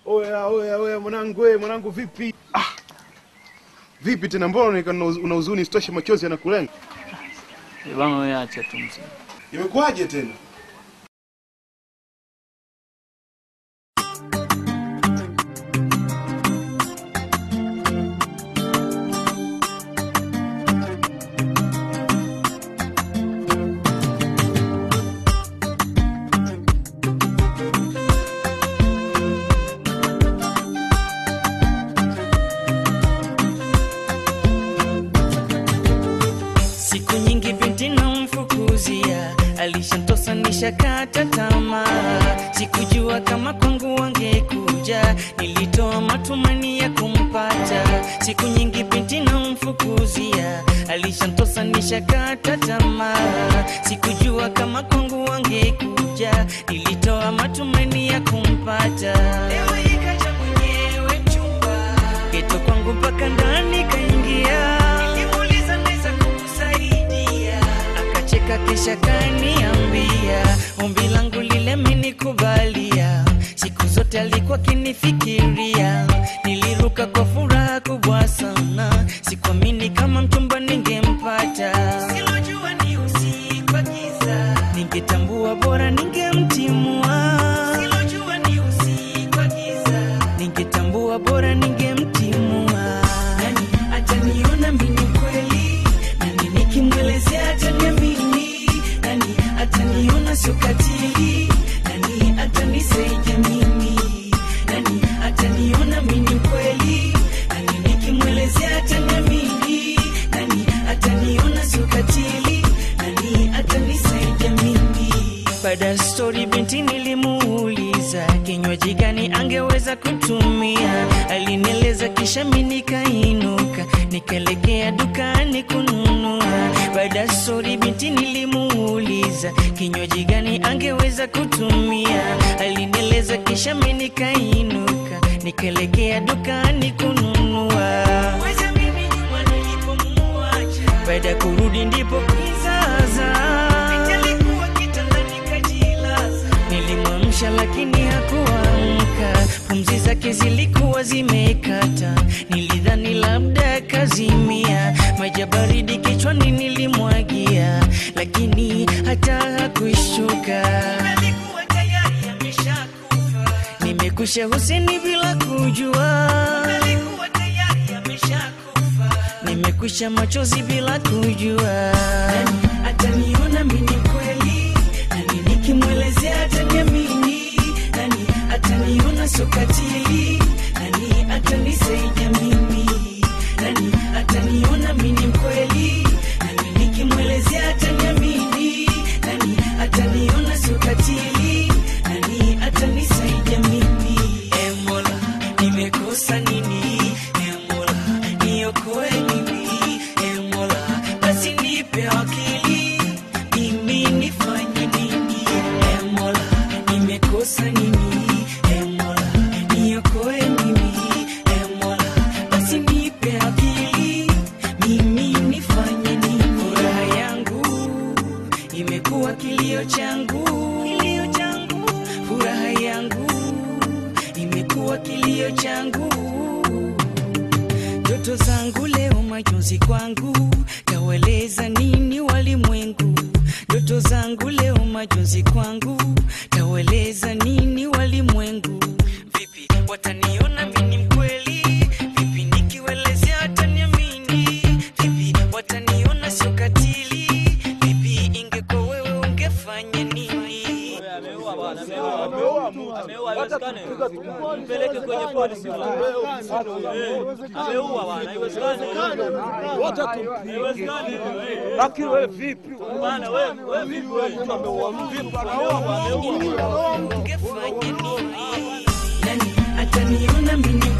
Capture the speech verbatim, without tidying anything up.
Oya oya oya mwanangu wewe mwanangu vipi? Ah. Vipi tena mbona una huzuni sitoshe machozi yanakulenga? Eh bwana wewe acha tu mzee. Imekuaje tena? Alishantosa nishakata tamaa, sikujua kama kwangu wangekuja, nilitoa matumaini ya kumpata. Siku nyingi binti na mfukuzia, alishantosa nishakata tamaa, sikujua kama kwangu wangekuja, nilitoa matumaini ya kumpata. Leo ikaja mwenyewe chumba, geto kwangu mpaka ndani kaingia, nilimuuliza naweza kukusaidia, akacheka kisha kaniambia ombi langu lile menikubalia. Siku zote alikuwa kinifikiria, niliruka kwa furaha kubwa sana, sikuamini kama mchumba ningempata. Silojua ni usiku wa giza, ningetambua bora ningemtimua. Silojua ni usiku wa giza, ningetambua bora ningemtimua. Nani ataniona mimi kweli? Nani nikimwelezea ataniamini? Nani ataniona sio katili? Nani atanisaidia mimi? Nani ataniona mimi kweli? Nani nikimwelezea ataniamini? Nani ataniona sio katili? Nani atanisaidia mimi? Baada story binti nilimuuliza kinywaji gani angeweza kutumia, alinieleza kisha mimi nikainuka nikaelekea dukani kununua. Baada story binti nilimuuliza kinywaji gani angeweza kutumia, alinieleza kisha mimi nikainuka nikaelekea dukani kununua. Weza mimi nyuma nilipomwacha, baada kurudi ndipo kizaza, alikuwa kitandani kajilaza, nilimwamsha lakini hakuamka, pumzi zake zilikuwa zimekata, nilidhani labda kazimia, maji baridi kichwani nilimwagia, lakini hata hakuishuka, alikuwa tayari ameshakufa. Nimekusha huseni bila kujua, alikuwa tayari ameshakufa. Nimekusha machozi bila kujua. Nani ataniona mimi kweli? Nani nikimwelezea ataniamini? Nani ataniona sio katili? Nani atanisaidia mimi? Nani ataniona mimi kweli? Nani nikimwelezea ataniamini? Nani ataniona sio katili? Nani atanisaidia mimi? E Mola, nimekosa nini? E Mola, niokoe mimi. E Mola, basi nipe akili, mimi nifanye nini? E Mola, nimekosa nini? E Mola, niokoe mimi. E Mola, basi nipe akili, mimi nifanye nini? Furaha yangu imekuwa kilio changu, kilio changu. Furaha yangu imekuwa kilio changu. Ndoto zangu leo majonzi kwangu, taweleza nini walimwengu? Ndoto zangu leo majonzi kwangu, taweleza nini walimwengu? Vipi wataniona mimi mkweli? Vipi nikiwelezea ataniamini? Vipi wataniona sio katili? Vipi ingekuwa wewe ungefanya nini? Ameua bwana, ameua. Ameua haiwezekani. Mpeleke kwenye polisi. Ameua bwana, haiwezekani. Wote haiwezekani. Lakini wewe vipi? Bwana wewe, wewe vipi wewe? Ameua vipi? Ameua. Ungefanya nini? Nani ataniona mimi